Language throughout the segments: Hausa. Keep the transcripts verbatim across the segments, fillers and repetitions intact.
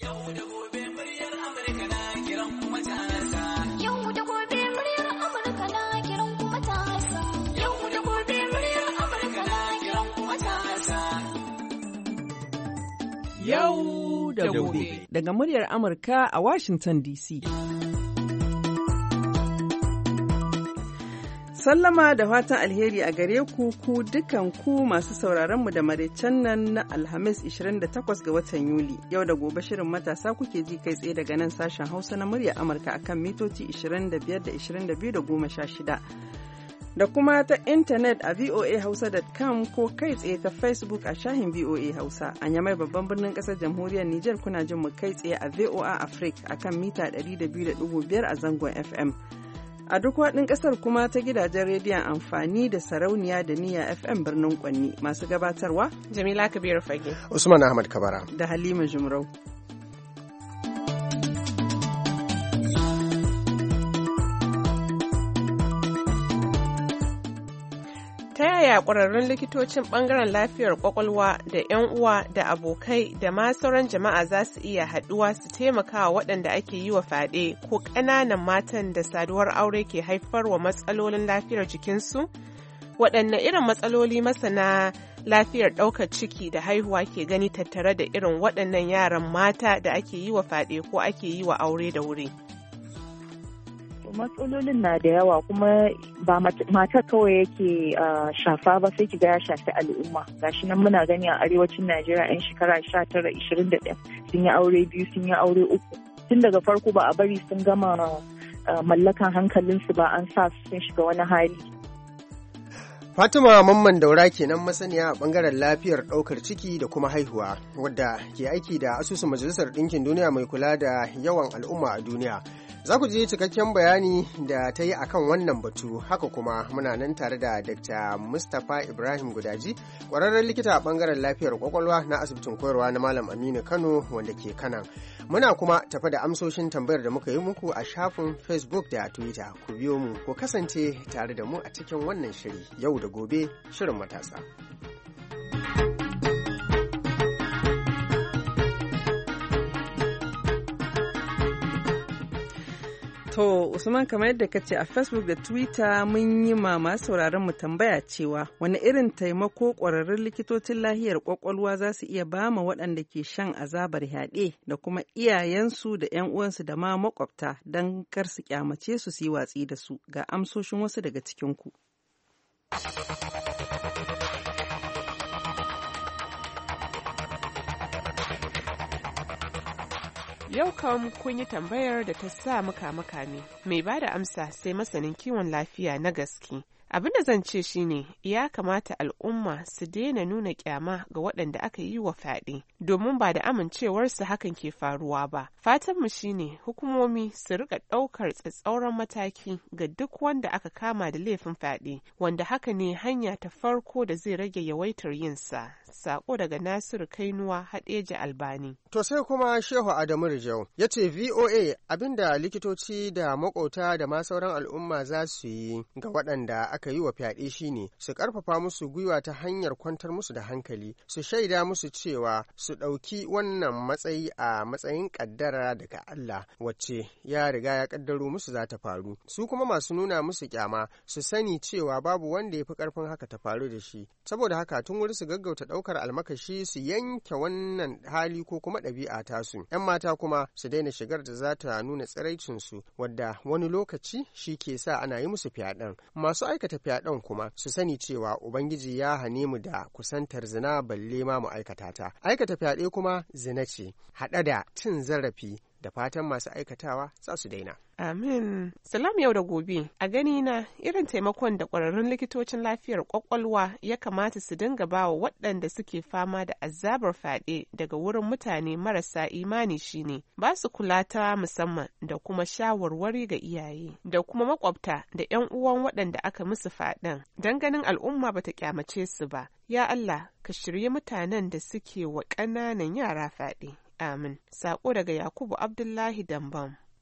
Yau da gobe muryar Amurka na kiran kuma matasa. Yau da gobe muryar Amurka na kiran kuma matasa. Yau da gobe muryar Amurka na kiran kuma matasa. Yau da gobe. Daga muryar Amurka a Washington D C. Sallama da fatan alheri a gare ku ku dukan ku masu sauraron mu da maraicen nan na Alhamis ishirin da takwas ga watan Yuli. Yau da gobe shirin matasa kuke ji kai tsaye daga nan sashen Hausa na muryar Amurka akan mitoci ishirin da biyar da ishirin da biyu da goma sha shida. Da kuma ta intanet a voa hausa dot com ko kai tsaye ta Facebook a shahin V O A Hausa. A Yamai babban birnin kasar jamhuriyar Nijar kuna jin mu kai tsaye a V O A Africa akan mita ɗari da biyu da ɗigo biyar a zangon F M. A duk waɗin ƙasar kuma ta gidajen rediyon amfani da sarauniya da niyya F M birnin Kwanni masu gabatarwa Jamila Kabiru Fage, Usman Ahmad Kabara da Halima Jumrau. Ta yaya ƙwararrun likitocin ɓangaren lafiyar ƙwaƙwalwa da 'yan uwa da abokai da ma sauran jama'a za su iya haɗuwa su taimaka wa waɗanda ake yi wa fyaɗe ko ƙananan matan da saduwar aure ke haifar wa matsalolin lafiyar jikinsu? Waɗanne irin matsaloli masana lafiyar ɗaukar ciki da haihuwa ke gani tattare da irin waɗannan yaran mata da ake yi wa fyaɗe ko ake yi wa aure da wuri? Matsalolin na da yawa kuma ba mata kawai yake shafa ba sai kiga ya shafi al'umma. Gashi nan muna gani a arewacin Najeriya 'yan shekara sha tara ishirin da ɗaya sun yi aure biyu sun yi aure uku. Tun daga farko ba a bari sun gama mallakan hankalinsu ba an sa sun shiga wani hali. Fatima Mamman Daura kenan masaniya a bangaren lafiyar ɗaukar ciki da kuma haihuwa wadda ke aiki da asusun Majalisar Ɗinkin Duniya mai kula da yawan al'umma a duniya. Za ku ji cikakken bayani da ta yi akan wannan batu. Haka kuma muna nan tare da Dakta Mustapha Ibrahim Gudaji, ƙwararren likita a ɓangaren lafiyar ƙwaƙwalwa na asibitin koyarwa na Malam Aminu Kano wanda ke Kanan. Muna kuma tafi da amsoshin tambayar da muka yi muku a shafin Facebook da Twitter. Ku biyo mu ku kasance tare da mu a cikin wannan shiri yau da gobe shirin matasa. To, Usman kamar yadda ka ce a Facebook da Twitter mun yi ma masu sauraron mu tambaya cewa wani irin taimako ƙwararrun likitocin lahiyar ƙwaƙwalwa za su iya ba ma waɗanda ke shan azabar yaɗe da kuma iyayensu da 'yan uwansu da ma makwabta don kar su kyamace su su yi watsi da su. Ga amsoshin wasu daga cikinku. Yau kam kun yi tambayar da ta sa muka maka ne, mai ba da amsa sai masanin kiwon lafiya na gaske. Abin da zan ce shine ya kamata al'umma su daina nuna kyama ga waɗanda aka yi wa fyaɗe, domin ba da amincewarsu hakan ke faruwa ba. Fatanmu shine hukumomi su rika ɗaukar tsatsauran mataki ga duk wanda aka kama da laifin fyaɗe, wanda haka ne hanya ta farko da zai rage yawaitar yinsa. Sako daga Nasiru Kainuwa Haɗeja Albani. To sai kuma Shehu Adamu Rijau ya ce V O A abinda likitoci da makota da ma sauran al'umma za su yi ga waɗanda aka yi wa fyaɗe shine su ƙarfafa musu gwiwa ta hanyar kwantar musu da hankali, su shaida musu cewa su ɗauki wannan matsayi a matsayin ƙaddara daga Allah wacce ya riga ya ƙaddaro musu za ta faru. Su kuma masu nuna musu kyama su sani cewa babu wanda ya fi ƙarfin haka ta faru da shi. Saboda haka tun wuri su gaggauta ɗaukar almakashi su yanke wannan hali ko kuma ɗabi'a tasu. 'Yan mata kuma su daina shigar da za ta nuna tsiraicinsu wadda wani lokaci shi ke sa ana yi musu fyaɗen. Masu aikata fyaɗen kuma su sani cewa Ubangiji ya hane mu da kusantar zina balle ma mu aikata ta. Aikata fyaɗe kuma zina ce, haɗe da cin zarafi da fatan masu aikatawa za su daina. Amin. Salam yau da gobe. A gani na irin taimakon da ƙwararrun likitocin lafiyar ƙwaƙwalwa ya kamata su dinga ba wa waɗanda suke fama da azabar fyaɗe daga wurin mutane marasa imani shine ba su kula ta musamman da kuma shawarwari ga iyaye da kuma makwabta da 'yan uwan waɗanda aka musu fyaɗen don ganin al'umma bata kyamace su ba. Ya Allah, ka shirye mutanen da suke wa ƙananan yara fyaɗe. Amin. Sako daga Yakubu Abdullahi Dambam.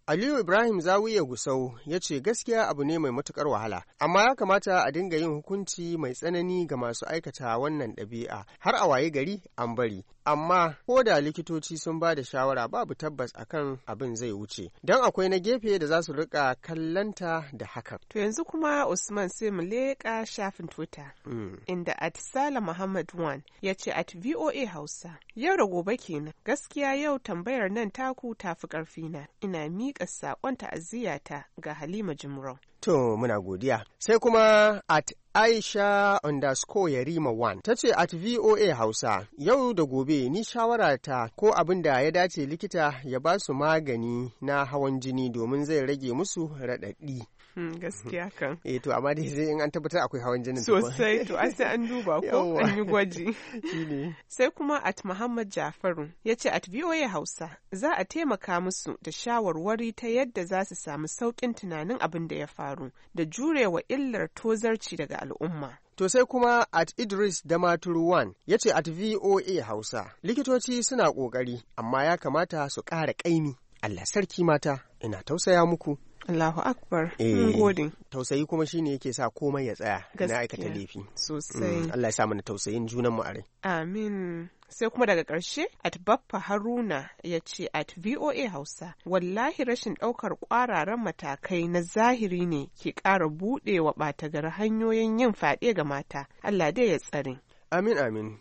Aliyu Ibrahim Zawiya Gusau ya ce gaskiya abu ne mai matukar wahala, amma ya kamata a dinga yin hukunci mai tsanani ga masu aikata wannan ɗabi'a har a waye gari an bari. Amma ko da likitoci sun ba da shawara babu tabbas akan abin zai wuce, don akwai na gefe da za su rika kallanta da hakan. To yanzu kuma Usman sai mu leƙa shafin Twitter, mm. inda at Sala Muhammad Wan ya ce at V O A Hausa. Yau da gobe kenan, gaskiya yau tambayar nan taku tafi ƙarfina, ina miƙa saƙon ta'aziyyata ga Halima Jimrau. To muna godiya. Sai kuma at Aisha underscore Yarima one ta ce at V O A Hausa, yau da gobe ni shawara ta ko abin da ya dace likita ya ba su magani na hawan jini domin zai rage musu raɗaɗi. Hmm, gaskiya kan. Eh to amma dai sai in an tabbatar akwai hawan jinin sosai to an sai an duba ko an yi gwaji. Shine. Sai kuma at Muhammad Jafaru ya ce at V O A Hausa za a taimaka musu da shawarwari ta yadda za su samu sauƙin tunanin abin da ya faru da jurewa illar tozarci daga al'umma. To sai kuma at Idris Damaturu one ya ce at V O A Hausa, likitoci suna ƙoƙari amma ya kamata su ƙara ƙaimi. Allah sarki mata, ina tausaya muku. Allahu Akbar. Mun gode. Tausayi kuma shine yake sa komai ya tsaya na aikata laifi. Sosai. Mm, Allah ya sa mana tausayin junan mu a rai. Amin. Sai kuma daga ƙarshe at Baffa Haruna ya ce at V O A Hausa, wallahi rashin ɗaukar ƙwararan matakai na zahiri ne ke ƙara buɗewa ɓata gari hanyoyin yin fyaɗe ga mata. Allah dai ya tsare. Amin amin.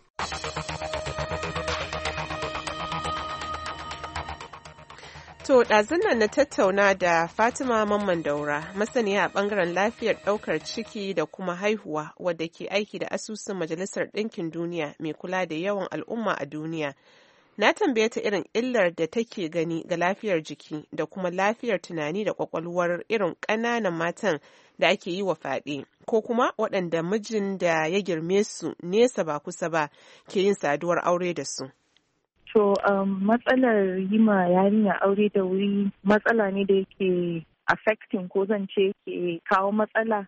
To, ɗazun nan na tattauna da Fatima Mamman Daura, masaniya a ɓangaren lafiyar ɗaukar ciki da kuma haihuwa, wadda ke aiki da asusun Majalisar Ɗinkin Duniya mai kula da yawan al'umma a duniya. Na tambaye ta irin illar da take gani ga lafiyar jiki da kuma lafiyar tunani da ƙwaƙwalwar irin ƙananan matan da ake yi wa fyaɗe, ko kuma waɗanda mijin da ya girme su nesa ba kusa ba ke yin saduwar aure da su. To um, matsalar yi ma yarinya aure da wuri matsala ne da yake affecting ko zan ce ke kawo matsala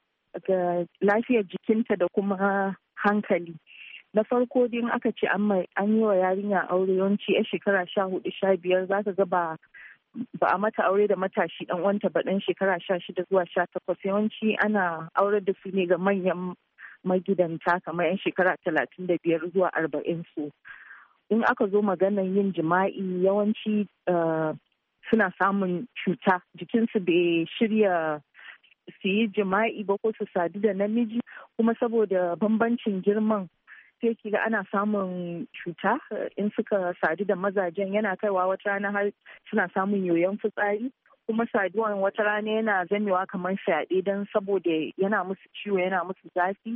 ga lafiyar jikinta da kuma hankali. Na farko din aka ce an yi wa yarinya aure yawanci a shekara sha hudu sha biyar za ka ga ba ba a mata aure da matashi dan wanta ba dan shekara sha shida zuwa sha takwas, yawanci ana aure da su ne ga manyan magidanta kamar yan shekara talatin da biyar zuwa arba'in su. In aka zo maganar yin jima'i yawanci uh, suna samun cuta, jikinsu bai shirya su yi jima'i ba ko su sadu da namiji, kuma saboda bambancin girman sai kiga ana samun cuta in suka sadu da mazajen, yana kaiwa wata rana har suna samun yoyon fitsari, kuma saduwan wata rana yana zamewa kamar fyaɗe don saboda yana musu ciwo yana musu zafi,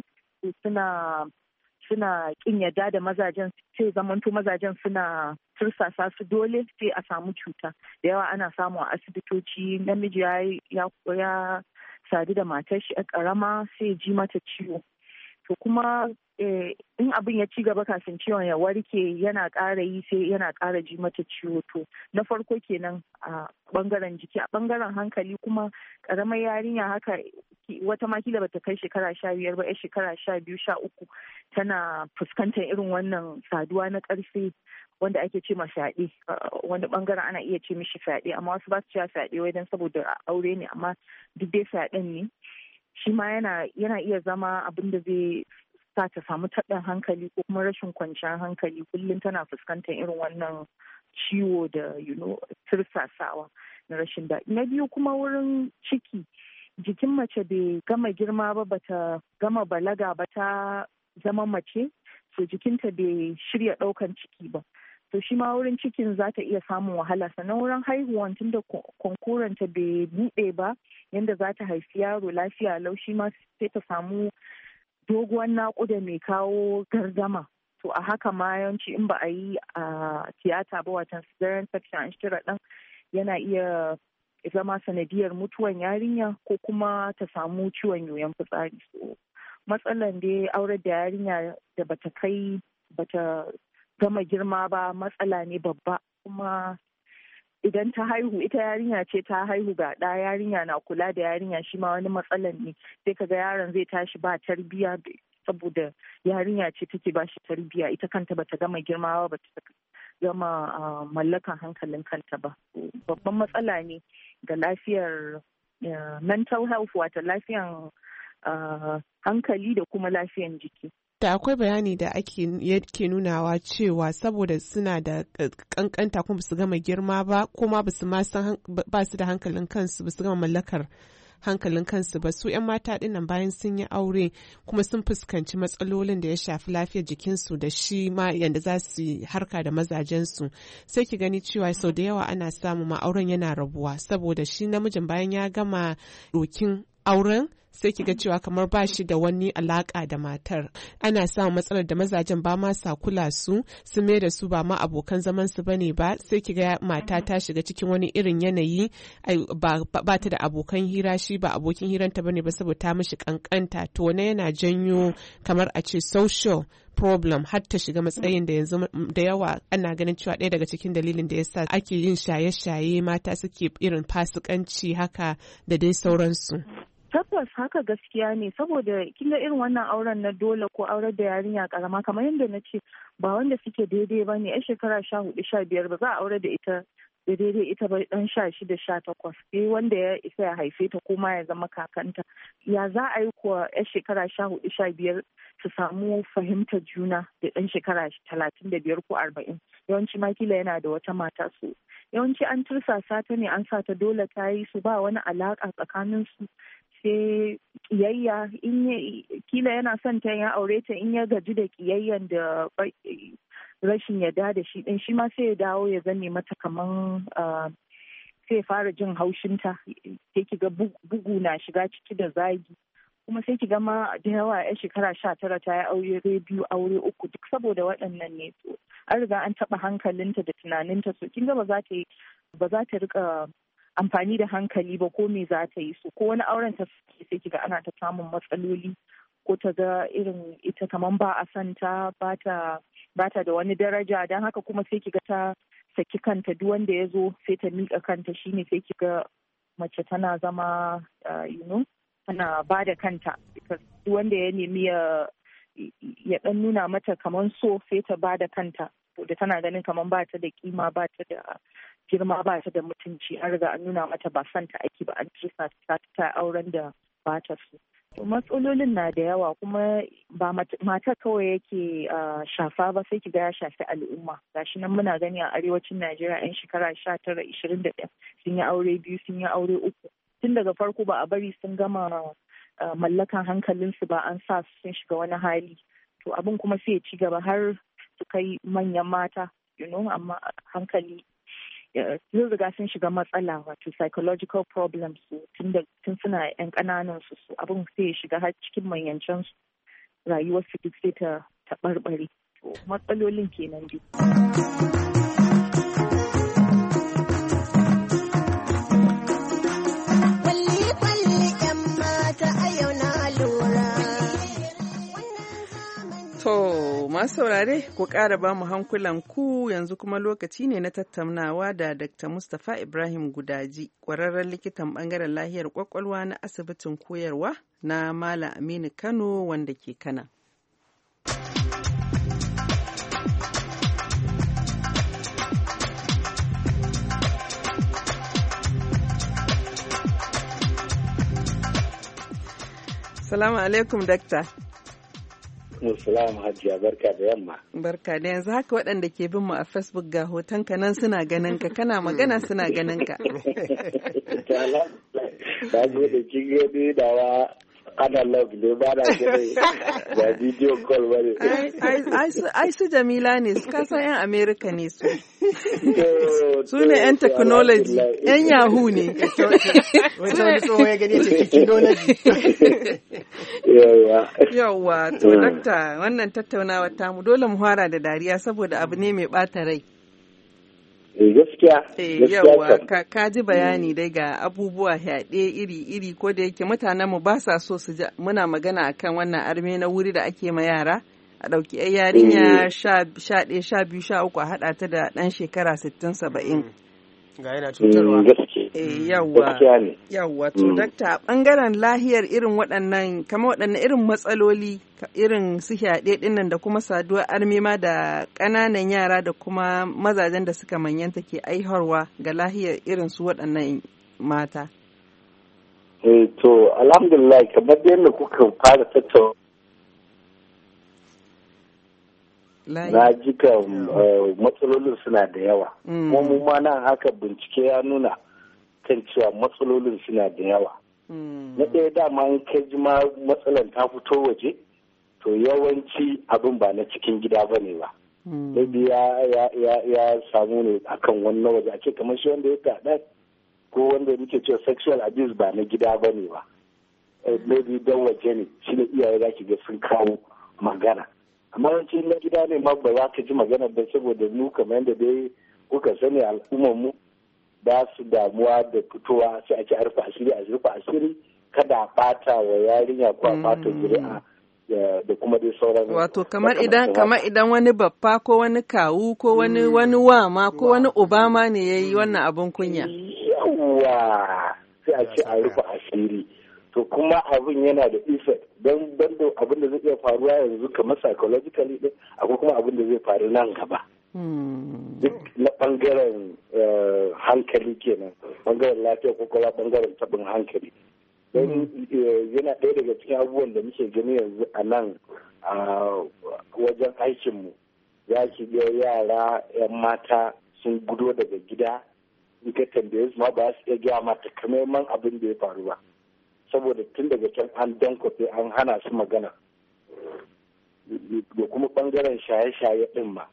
suna suna kin yadda da mazajen, sai zamanto mazajen suna tursasa su dole sai a samu cuta da yawa ana samu a asibitoci. Namiji ya ya sadu da matar shi a karama sai ji mata ciwo, to kuma eh, in abin ya ci gaba kafin ciwon ya warke yana ƙara yi sai yana ƙara ji mata ciwo. To na farko kenan a bangaren jiki. A bangaren hankali kuma ƙaramar yarinya haka wata makila bata kai shekara sha biyar ba, yar shekara sha biyu sha uku tana fuskantar irin wannan saduwa na ƙarfe wanda ake ce ma fyaɗe. Wani bangaren ana iya ce mishi fyaɗe, amma wasu ba su cewa fyaɗe wai don saboda aure ne, amma duk dai fyaɗen ne. Shi ma yana yana iya zama abin da zai sa ta samu taɓin hankali ko kuma rashin kwanciyar hankali, kullum tana fuskantar irin wannan ciwo da you know tirsasawa na rashin daɗi. Na biyu kuma wurin ciki, jikin mace bai gama girma ba, bata gama balaga ba, ta zama mace, so jikinta bai shirya ɗaukan ciki ba, to shi ma wurin cikin za ta iya samun wahala. Sannan wurin haihuwan tunda konkuranta bai buɗe ba yadda za ta haifi yaro lafiya lau, shi ma sai ta samu doguwar naƙuda mai kawo gardama. To a haka ma yawanci in ba a yi a tiyata ba, watan cesarean section an shira ɗan, yana iya zama sanadiyar mutuwan yarinya ko kuma ta samu ciwon yoyon fitsari. So matsalan dai aurar da yarinya da bata kai bata gama girma ba matsala ne babba, kuma idan ta haihu ita yarinya ce ta haihu ga ɗa, yarinya na kula da yarinya, shi ma wani matsalan ne. Sai kaga yaron zai tashi ba tarbiyya saboda yarinya ce take ba shi tarbiyya, ita kanta bata gama girma ba, bata gama mallakan hankalin kanta ba. Babban matsala ne ga lafiyar mental health, wato lafiyan hankali da kuma lafiyan jiki. Da akwai bayani da ake yake nunawa cewa saboda suna da kankanta kuma su gama girma ba, kuma ba su ma san ba su da hankalin kansu, ba su gama mallakar hankalin kansu ba, su 'yan mata dinnan bayan sun yi aure kuma sun fuskanci matsalolin da ya shafi lafiyar jikinsu da shi ma yadda za su harka da mazajensu, sai ki gani cewa sau da yawa ana samu ma auren yana rabuwa saboda shi namijin bayan ya gama dokin auren sai ki ga cewa kamar ba shi da wani alaka da matar. Ana samun matsalar da mazajen ba ma sa kula su, su mai da su ba ma abokan zaman su bane ba, sai ki ga mata ta shiga cikin wani irin yanayi ba, ba ta da abokan hira, shi ba abokin hiranta bane ba saboda ta mishi kankanta. To ne yana janyo kamar a ce social problem har ta shiga matsayin da yanzu da yawa ana ganin cewa ɗaya daga cikin dalilin da yasa ake yin shaye-shaye, mata suke irin fasikanci haka da dai sauransu. Tabbas haka gaskiya ne, saboda kin ga irin wannan auren na dole ko auren da yarinya karama kamar yadda na ce ba wanda suke daidai ba ne, 'yan shekara sha hudu sha biyar ba za a aure da ita da daidai ita ba dan sha shida sha takwas, sai wanda ya isa ya haife ta ko ma ya zama kakanta. Ya za a yi kuwa 'yan shekara sha hudu sha biyar su samu fahimtar juna da ɗan shekara talatin da biyar ko arba'in? Yawanci ma kila yana da wata mata su yawanci an tursasa ta ne, an sa ta dole ta yi su, ba wani alaka tsakanin su, sai kiyayya. In kila yana son ta ya aure ta, in ya gaji da kiyayyan da rashin yarda da shi din, shi ma sai ya dawo ya zame mata kaman sai fara jin haushinta, sai ki ga bugu na shiga ciki da zagi, kuma sai ki ga ma da yawa ya shekara sha tara ta yi aure biyu aure uku duk saboda waɗannan ne. So an riga an taɓa hankalinta da tunaninta, so kin ga ba za ta yi ba za ta rika amfani da hankali ba ko me za ta yi. So ko wani auren ta sai ki ga ana ta samun matsaloli, ko ta ga irin ita kaman ba a santa, ba ta ba ta da wani daraja, don haka kuma sai ki ga ta saki kanta, duk wanda ya zo sai ta miƙa kanta, shine sai ki ga mace tana zama you know tana ba da kanta, duk wanda ya nemi ya ya dan nuna mata kaman so sai ta ba da kanta, da tana ganin kaman ba ta da kima, ba ta da girma, ba ta da mutunci, an riga an nuna mata ba santa ake ba, an tursa ta ta auren da ba ta so. Matsalolin na da yawa, kuma ba mata kawai yake shafa ba, sai ki ga ya shafi al'umma. Gashi nan muna gani a arewacin Najeriya 'yan shekara sha tara ishirin da ɗaya sun yi aure biyu, sun yi aure uku. Tun daga farko ba a bari sun gama mallakan hankalinsu ba, an sa su sun shiga wani hali. To abin kuma sai ya ci gaba har su kai manyan mata, you know, amma hankali sun riga sun shiga matsala, wato psychological problems tun suna yan ƙananan su, abin sai ya shiga har cikin manyancan su, rayuwar su duk sai ta taɓarɓare. To matsalolin kenan dai. To, masu saurare ku ƙara ba mu hankulan ku, yanzu kuma lokaci ne na tattaunawa da Dakta Mustapha Ibrahim Gudaji, ƙwararren likitan ɓangaren lahiyar ƙwaƙwalwa na asibitin koyarwa na Malam Aminu Kano wanda ke Kana. Salamu alaikum, Dakta. Assalamu hajiya, barka da yamma. Barka da yanzu haka waɗanda ke bin mu a Facebook ga hotonka nan suna ganin ka, kana magana suna ganin ka. Ta zo da kin gani dawa analog ne, ba na gani da video call ba ne. Ai su Jamila ne, su kasan 'yan Amerika ne su. Su ne 'yan technology, 'yan Yahoo ne. Wata wani tsohon ya gani ce technology. Yawwa, to dakta wannan tattaunawar tamu dole mu fara da dariya saboda abu ne mai ɓata rai. Gaskiya. Yawwa, ka ji bayani dai ga abubuwa yaɗe iri-iri, ko da yake mutanen mu ba sa so su ji muna magana akan wannan arme na wuri da ake ma yara. A ɗauki 'yan yarinya sha ɗaya sha biyu sha uku a haɗa ta da ɗan shekara sittin saba'in. ga yana cutarwa. Eh yawwa. Yawwa to dakta bangaren lahiyar irin waɗannan kamar waɗannan irin matsaloli irin su fyaɗe dinnan da kuma saduwar armima da ƙananan yara da kuma mazajen da suka manyanta ke aiharwa ga lahiyar irin su waɗannan mata. Eh to alhamdulillah kamar yadda kuka fara tattauna na ji kan matsalolin suna da yawa kuma mu ma nan haka bincike ya nuna kan cewa matsalolin suna da yawa na ɗaya dama in kai ji ma matsalan ta fito waje to yawanci abin ba na cikin gida ba ne ba maybe ya samu ne akan wannan waje a ce kamar shi wanda ya gaɗa ko wanda muke cewa sexual abuse ba na gida ba ne ba maybe don waje ne shi ne iyaye za ki ga sun kawo magana amma yawanci na gida ne ma ba za ka ji magana ba saboda mu kamar yadda dai kuka sani al'ummar mu ba su damuwa da fitowa sai ake harfa asiri a zurfa asiri kada a bata wa yarinya ko a bata zuri'a da kuma dai sauran wato kamar idan kamar idan wani babba ko wani kawu ko wani wani wama ko wani obama ne yayi wannan abun kunya yawa sai a ce a rufe asiri to kuma abin yana da effect don bando abin da zai iya faruwa yanzu kamar psychologically din akwai kuma abin da zai faru nan gaba duk na bangaren hankali kenan bangaren lafiya ko kuma bangaren tabin hankali don yana ɗaya daga cikin abubuwan da muke gani yanzu a nan a wajen aikinmu ya ki ga yara 'yan mata sun gudo daga gida in ka tambaye su ma ba su iya gaya mata kamar abin da ya faru ba saboda tun daga can an dankwafe an hana su magana da kuma bangaren shaye-shaye din ma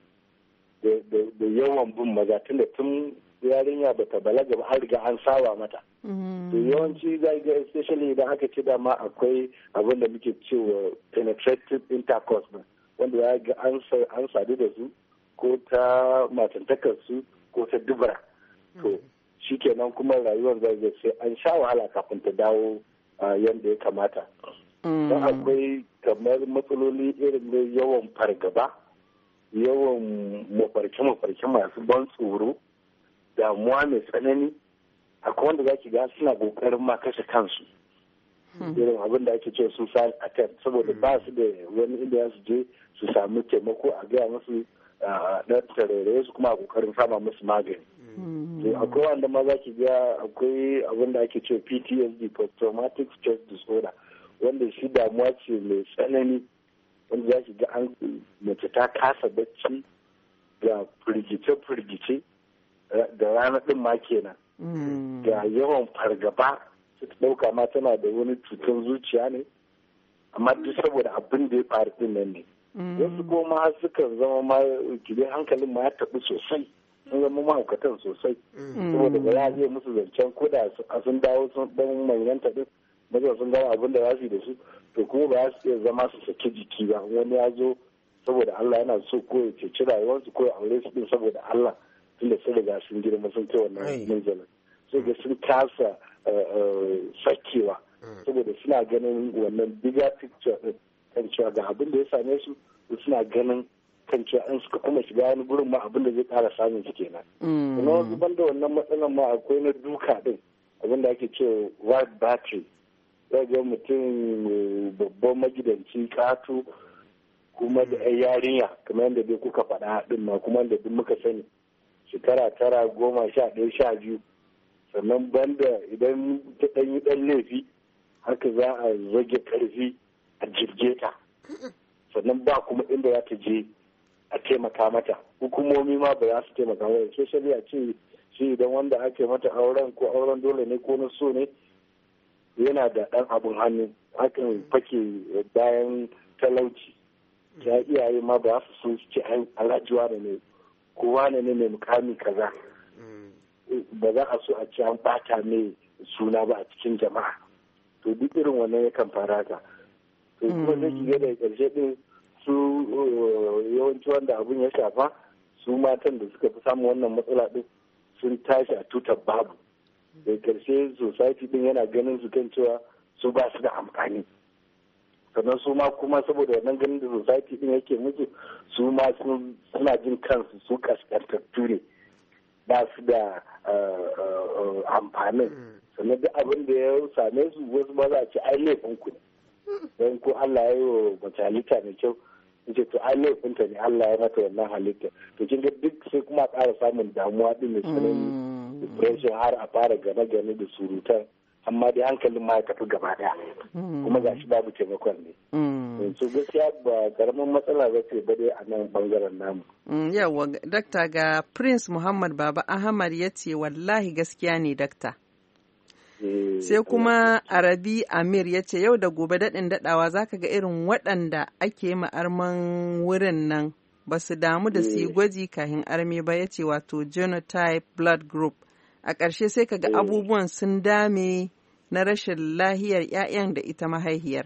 da yawan bin maza tun da tun yarinya ba ta balaga ba har riga an sawa mata to yawanci za ga especially idan aka ce dama akwai abin da muke cewa penetrative intercourse ba wanda ya ga an sadu da su ko ta matantakar su ko ta dubara to shikenan kuma rayuwar zai sai an sha wahala kafin ta dawo yadda ya kamata. Don akwai kamar matsaloli irin da yawan fargaba, yawan mafarke-mafarke masu ban tsoro, damuwa mai tsanani, akwai wanda za ki ga suna ƙoƙarin ma kashe kansu. Irin abin da ake cewa suicide attempt saboda ba su da wani inda ya su je su samu taimako a gaya musu na tarere su kuma a ƙoƙarin sama musu magani. akwai wanda ma za ki ga akwai abin da ake cewa P T S D, post traumatic stress disorder, wanda shi damuwa ce mai tsanani wanda za ki ga an mace ta kasa bacci ga firgice-firgice da rana ɗin ma kenan ga yawan fargaba su ta ɗauka ma tana da wani cutar zuciya ne amma duk saboda abin da ya faru ɗin nan ne wasu kuma sukan zama ma kidai hankalin ma ya taɓu sosai sun zama mahaukatan sosai saboda ba za a je musu zancen ko da sun dawo sun dan manyanta din maza sun gama abin da za su yi da su to kuma ba za su iya zama su saki jiki ba wani ya zo saboda Allah yana so ko ya ceci rayuwarsu ko ya aure su din saboda Allah tunda sun riga sun girma sun kai wannan manzalin sai ga sun kasa sakewa saboda suna ganin wannan bigger picture din kan cewa ga abin da ya same su suna ganin kan cewa an suka kuma shiga wani gurin ma abin da zai kara samun su kenan. Kuma wasu banda wannan matsalan ma akwai na duka din abin da ake cewa white battery. Zai ga mutum babban magidanci katu kuma da yan yarinya kamar yadda dai kuka faɗa din ma kuma da duk muka sani shekara tara goma sha ɗaya sha biyu sannan banda idan ta ɗan yi ɗan laifi haka za a rage ƙarfi a jirge ta sannan ba kuma inda za ta je a taimaka mata hukumomi ma ba za su taimaka mata especially a ce shi idan wanda ake mata auren ko auren dole ne ko na so ne yana da ɗan abun hannu hakan fake bayan talauci ya iyaye ma ba su so ce alhaji wane ne ko wane ne mai mukami kaza ba za a so a ce an bata mai suna ba a cikin jama'a to duk irin wannan yakan fara ka to kuma zai shiga da ƙarshe din su yawanci wanda abun ya shafa su matan da suka fi samun wannan matsala din sun tashi a tutar babu da karshe society din yana ganin su kan cewa su ba su da amfani sannan su ma kuma saboda wannan ganin da society din yake musu su ma suna jin kansu su kaskantattu ne ba su da amfanin sannan duk abin da ya same su wasu ba za a ce ai laifin ku ne don ko Allah ya yi wa mace halitta mai kyau ce to ai laifinta ne Allah ya mata wannan halitta to kin ga duk sai kuma ƙara samun damuwa din da sanin depression har a fara gane-gane da surutan amma dai hankalin ma ya tafi gaba daya kuma gashi babu taimakon ne so gaskiya ba karamin matsala ba ce ba dai a nan bangaren namu yawa dakta ga Prince Muhammad Baba Ahmad ya ce wallahi gaskiya ne dakta sai kuma Arabi Amir ya ce yau da gobe daɗin daɗawa zaka ga irin waɗanda ake ma'arman wurin nan ba su damu da su yi gwaji kahin arme ba ya ce wato genotype blood group a ƙarshe sai ka ga abubuwan sun dame na rashin lahiyar 'ya'yan da ita mahaihiyar.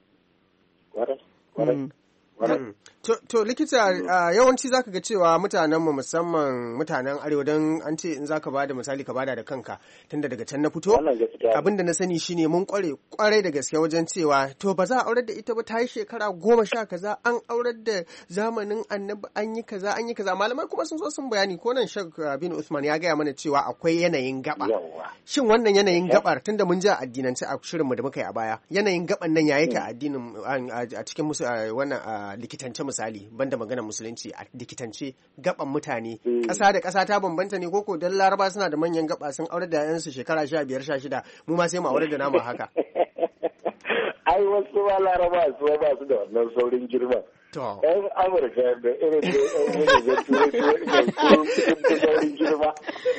To, to likita uh, yawanci zaka ga cewa mutanenmu musamman mutanen arewa don an ce in zaka bada misali ka bada da kanka tunda daga can na fito abinda na sani shine mun kware kwarai da gaske wajen cewa to ba za a aurar da ita ba ta yi shekara goma sha kaza an aurar da zamanin annabi an yi kaza an yi kaza malamai kuma sun zo sun bayani ko nan Sheikh bin Usman ya gaya mana cewa akwai yanayin gaba shin wannan yanayin gabar tunda mun ji a addinance a shirinmu da muka yi a baya yanayin gaban nan ya yake a addinin a cikin musu wannan likitance misali banda magana musulunci a likitance gaban mutane ƙasa da ƙasa ta bambanta ne koko dan laraba suna da manyan gaba sun aure da yayansu shekara sha biyar sha shida mu ma sai mu aure da namu haka ai wasu ba laraba su ba su da wannan saurin girma yan amurka da irin da yan wani da turai saurin girma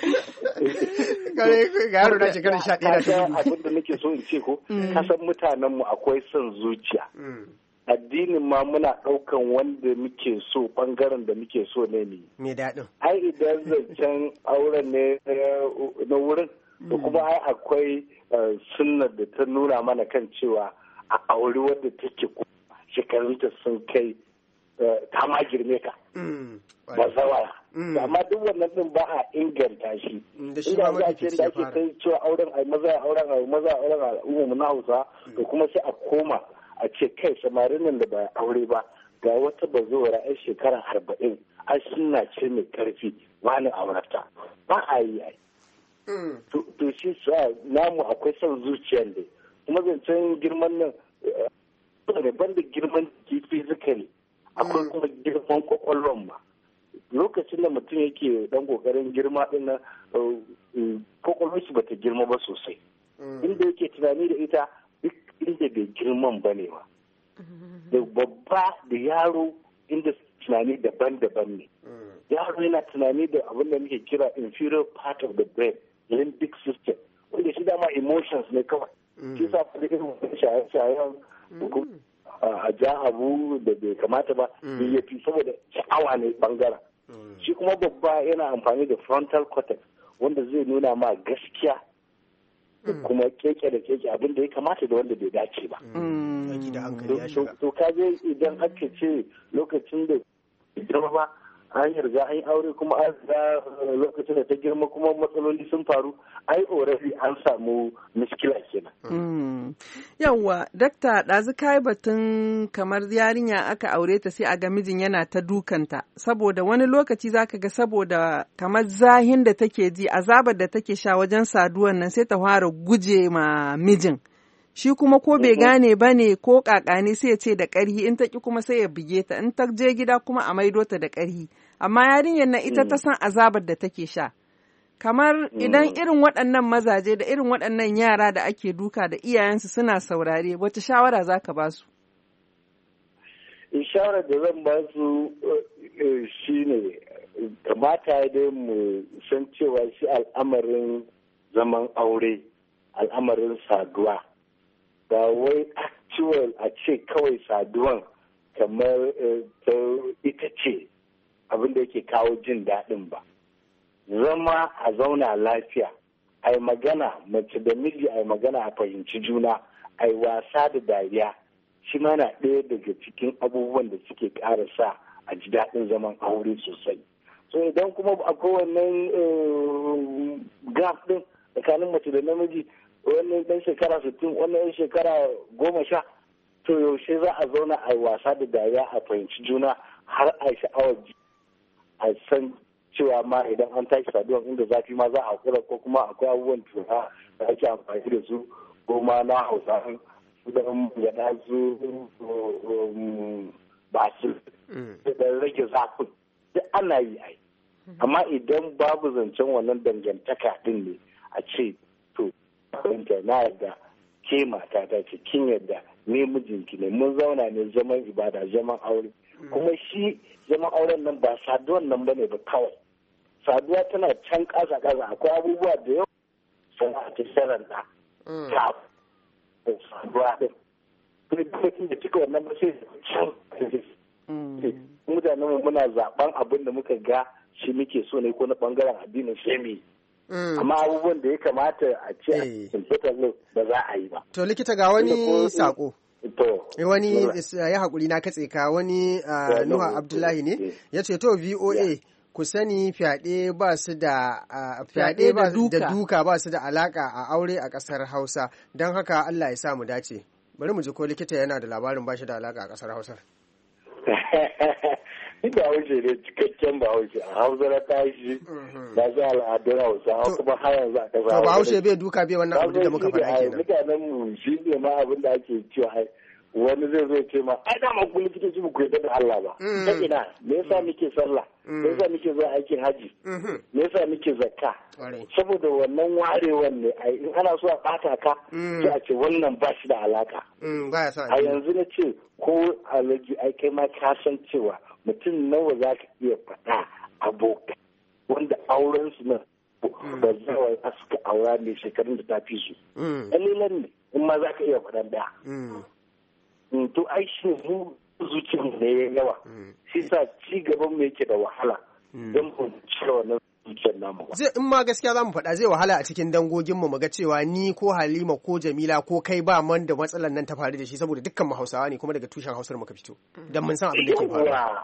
kare ga yaro da shekara sha ɗaya da abin da nake so in ce ko kasan mutanenmu akwai son zuciya addinin ma muna ɗaukan wanda muke so ɓangaren da muke so ne ne. Me daɗin. Ai idan zancen auren ne na wurin da kuma ai akwai sunnar da ta nuna mana kan cewa a auri wadda take shekarunta sun kai ta ma girme ka. Ba zawara. Amma duk wannan din ba a inganta shi. Inda za a ce da ake kai cewa auren ai maza auren ai maza auren al'umma na Hausa da kuma sai a koma a ce kai samarin nan da ba aure ba ga wata bazowara yan shekara arba'in an suna ce mai karfi wani aurata ba a yi ai to shi sa namu akwai son zuciyar da kuma zancen girman nan daban da girman physically akwai kuma girman kwakwalwan ma lokacin da mutum yake dan kokarin girma din nan kwakwalwar shi bata girma ba sosai inda yake tunani da ita inda bai girman ba ne ba da babba da yaro inda tunani daban-daban ne yaro yana tunani da abin da muke kira inferior part of the brain limbic system wanda shi dama emotions ne kawai shi sa fa da irin shaye-shayen a ja abu da bai kamata ba ya fi saboda sha'awa ne bangaren shi kuma babba yana amfani da frontal cortex wanda zai nuna ma gaskiya kuma keke da keke abin da ya kamata da wanda bai dace ba. To kaje idan aka ce lokacin da girma ba an yarda an yi aure kuma an ga lokacin da ta girma kuma matsaloli sun faru ai already an samu miskila kenan. Yawwa, dakta ɗazu kai batun kamar yarinya aka aure ta sai a ga mijin yana ta dukanta saboda wani lokaci zaka ga saboda kamar zahin da take ji azabar da take sha wajen saduwan nan sai ta fara guje ma mijin. Shi kuma ko bai gane ba ne ko kakani sai ya ce da ƙarhi in ta ki kuma sai ya buge ta in ta je gida kuma a maido ta da ƙarhi amma yarinyar nan ita ta san azabar da take sha kamar idan irin waɗannan mazaje da irin waɗannan yara da ake duka da iyayensu suna saurare wata shawara za ka ba su? Shawarar da zan ba su shi ne kamata dai mu san cewa shi al'amarin zaman aure al'amarin saduwa ba wai actual a ce kawai saduwan kamar ta ita ce abin da yake kawo jin daɗin ba zama a zauna lafiya a yi magana mace da miji a yi magana a fahimci juna a yi wasa da dariya shi ma na ɗaya daga cikin abubuwan da suke ƙara sa a ji daɗin zaman aure sosai so idan kuma akwai wannan gap ɗin tsakanin mace da namiji wannan ɗan shekara sittin wannan ɗan shekara goma sha to yaushe za a zauna a yi wasa da dariya a fahimci juna har a sha'awar a san cewa ma idan an tashi saduwa inda zafi ma za a hakura ko kuma akwai abubuwan tura da ake amfani da su ko ma na hausa su da gada su ba su da rage zafin duk ana yi ai amma idan babu zancen wannan dangantaka din ne a ce to na yadda ke mata ta ce kin yadda ne mijinki ne mun zauna ne zaman ibada zaman aure kuma shi zaman auren nan ba saduwan nan bane ba kawai saduwa tana can kasa kasa akwai abubuwa da yau sun ake sharanta ta saduwa din kuma da cika wannan ba sai can mutanen mu muna zaben abin da muka ga shi muke so ne ko na bangaren addinin shemi amma abubuwan da ya kamata a ce a cikin ba za a yi ba. To likita ga wani sako. Wani ya haƙuri na katse ka wani Nuha Abdullahi ne ya ce to V O A ku sani fyaɗe ba su da fyaɗe ba da duka ba su da alaka a aure a ƙasar Hausa don haka Allah ya sa mu dace. Bari mu ji ko likita yana da labarin ba shi da alaka a ƙasar Hausa. Ni ba wuce ne cikakken ba wuce a Hausa na tashi na ji al'adun Hausa kuma har yanzu a ƙasa. To ba wuce bai duka bai wannan abin da muka faɗa kenan. Mutanen mu shi ne ma abin da ake cewa wani zai zo ce ma ai da ma ku likitoci ba ku yarda da Allah ba. Ta ina me yasa muke sallah? Me yasa muke zuwa aikin haji? Me yasa muke zakka? Saboda wannan warewan ne ai in ana so a ɓata ka sai a ce wannan ba shi da alaka. A yanzu na ce ko alaji ai kai ma ka san cewa mutum nawa za ka iya faɗa abokai wanda auren su nan ba zawa za su ka aura ne shekarun da ta fi su. Ƙalilan ne in ma za ka iya faɗan da. To ai shi mu zuciyar da ya yawa. Shi sa ci gaban mu yake da wahala. Don mu cire wannan zuciyar namu ba. Zai in ma gaskiya za mu faɗa zai wahala a cikin dangogin mu ga cewa ni ko Halima ko Jamila ko kai ba man da matsalar nan ta faru da shi saboda dukkan mu Hausawa ne kuma daga tushen Hausar muka fito. Dan mun san abin da ke faruwa.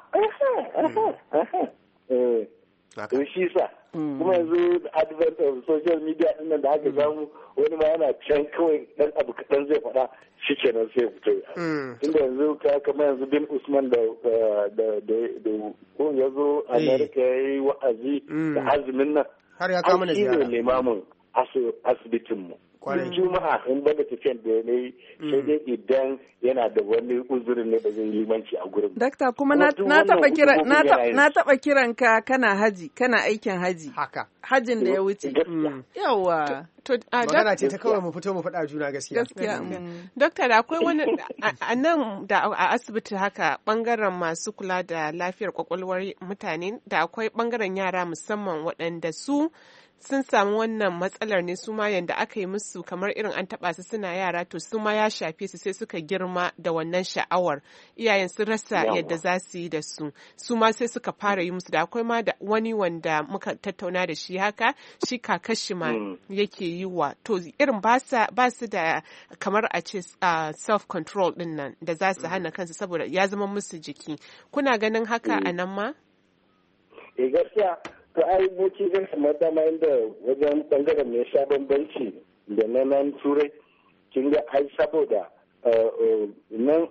To shi sa kuma yanzu advent of social media din nan da aka samu wani ma yana can kawai dan abu kaɗan zai faɗa shi kenan sai fito. Inda yanzu ka kamar yanzu bin Usman da da da ko ya zo America ya yi wa'azi da azumin nan. Har ya kama na ziyara. Shi ne limamin asibitin mu. Juma'a in bada tafiyan da ya yi sai dai idan yana da wani uzurin ne da zai limanci a gurin. Dakta kuma na taba kiran na taba kiran ka kana haji kana aikin haji. Haka. Hajin da ya wuce. Yawa. To magana ce ta kawai mu fito mu faɗa juna gaskiya. Gaskiya. Dokta da akwai wani a nan da a asibiti haka bangaren masu kula da lafiyar kwakwalwar mutane da akwai bangaren yara musamman waɗanda su sun samu wannan matsalar ne su ma yanda aka yi musu kamar irin an taba su suna yara to su ma ya shafe su sai suka girma da wannan sha'awar iyayen sun rasa yadda za su yi da su su ma sai suka fara yi musu da akwai ma da wani wanda muka tattauna da shi haka shi kakashi ma yake yi wa to irin ba su da kamar a ce self control din nan da za su hana kansu saboda ya zama musu jiki kuna ganin haka a nan ma? Eh gaskiya to ai boki zan kamar dama inda wajen bangaren mai sha bambanci da na nan turai kin ga ai saboda nan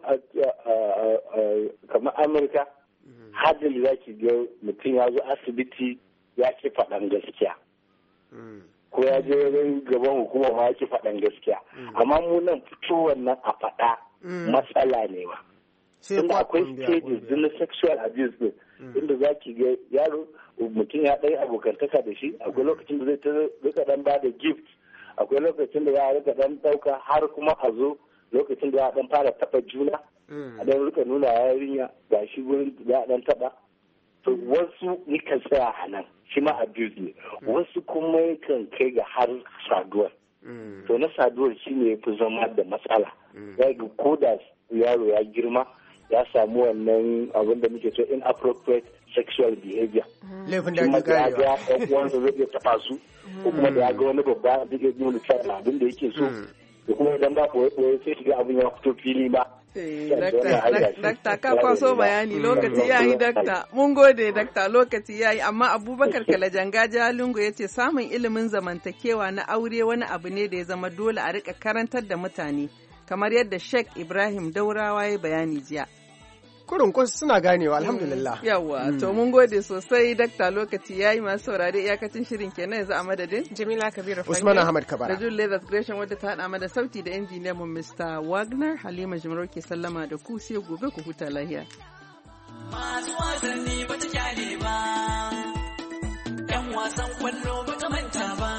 kamar amurka hadin za ki ga mutum ya zo asibiti ya ki faɗan gaskiya ko ya je wajen gaban hukuma ma ya ki faɗan gaskiya amma mu nan fitowar nan a faɗa matsala ne ba inda akwai stages na sexual abuse din inda za ki ga yaro mutum ya ɗaya abokantaka da shi akwai lokacin da zai rika dan ba da gift akwai lokacin da ya rika dan ɗauka har kuma a zo lokacin da ya dan fara taɓa juna a dan rika nuna yarinya ga shi gurin da ya dan taɓa to wasu yakan tsaya a nan shi ma abuse ne wasu kuma yakan kai ga har saduwar to na saduwar shi ne ya fi zama da matsala ya ga ko da yaro ya girma ya samu wannan abin da muke so inappropriate sexual behavior. Laifin da ake karewa. Ya ga ɗan uwansa zai iya taɓa su, ko kuma da ya ga wani babba da zai nuna cewa abin da yake so, da kuma idan ba ɓoye-ɓoye sai shiga abin ya fito fili ba. Dakta ka kwaso bayani lokaci ya yi dakta mun gode dakta lokaci ya yi amma Abubakar Kalajanga Jalingo ya ce samun ilimin zamantakewa na aure wani abu ne da ya zama dole a rika karantar da mutane kamar yadda Sheikh Ibrahim Daurawa ya bayani jiya. Kurun kus suna ganewa alhamdulillah. Yawwa to mun gode sosai dakta lokaci yayi masu saurare iyakacin shirin kenan yanzu a madadin Jamila Kabiru Usman Ahmad Kabara da Julie Leathers Gresham wadda ta hada mana sauti da injiniyan mu mister Wagner Halima Jimro ke sallama da ku sai gobe ku huta lafiya. Masu wasanni ba ta kyale ba, ‘yan wasan kwallo ba ta manta ba,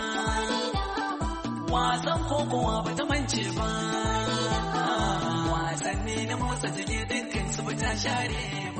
wasan kokowa ba ta mance ba, wasanni na motsa jiki dukkan su ba ta share